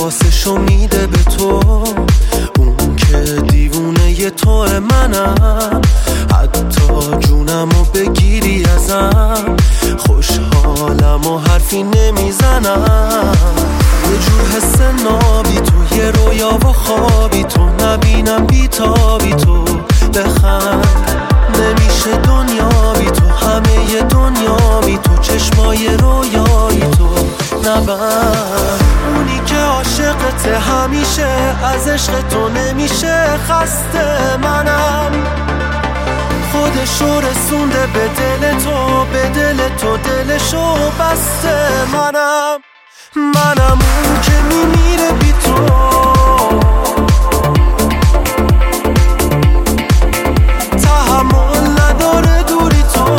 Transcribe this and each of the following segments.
حواسشو میده به تو، اون که دیوونه توه منم، حتی جونمو بگیری ازم خوشحالم و حرفی نمیزنم. یه جور حس نابی تو، یه رویا و خوابی تو، نبینم بیتابی تو، بخند نمیشه دنیا بی تو، همه ی دنیا بی تو، چشمای رویایی تو نبند. اونی که عاشقته همیشه، از عشق تو نمیشه خسته، منم خودشو رسونده به دل تو، به دل تو دلشو بسته، منم اون که میمیره بی تو. تحمل نداره دوری تو،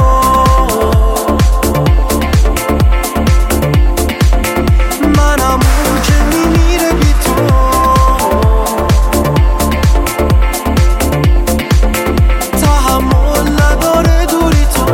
منم اون که میمیره بی تو. تحمل نداره دوری تو.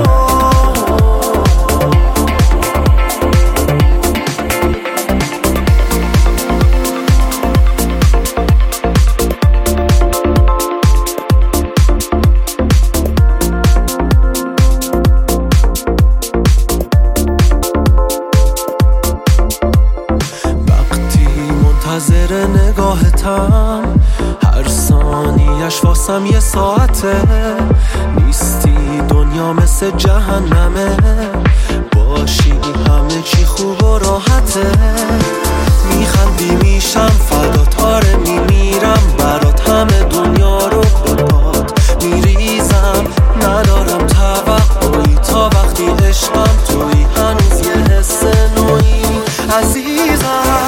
منتظر نگاهتم، هر ثانیش واسم یه ساعته، نیستی دنیا مثل جهنمه، باشی همه چی خوب و راحته، میخندی میشم فدات، آره میمیرم برات، همه دنیا رو بپات میریزم، ندارم توقعی تا وقتی عشقم توی، هنوز یه حس نوعی عزیزم.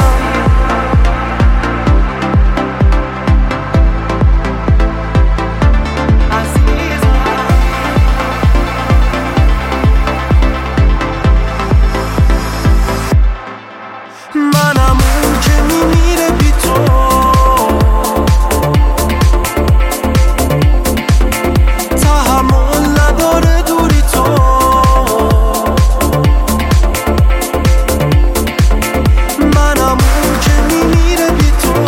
منم اون که میمیره بی تو. تحمل نداره دوری تو. منم اون که میمیره بی تو.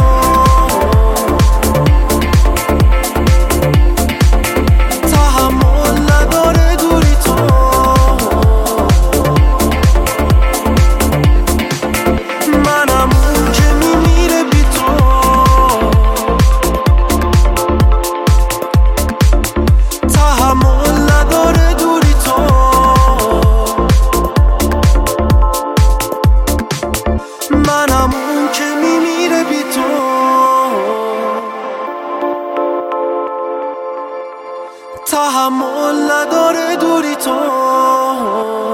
تحمل نداره دوری تو. منم اون که میمیره بی تو. تحمل نداره دوری تو. منم اون که میمیره بی تو. تحمل نداره دوری تو.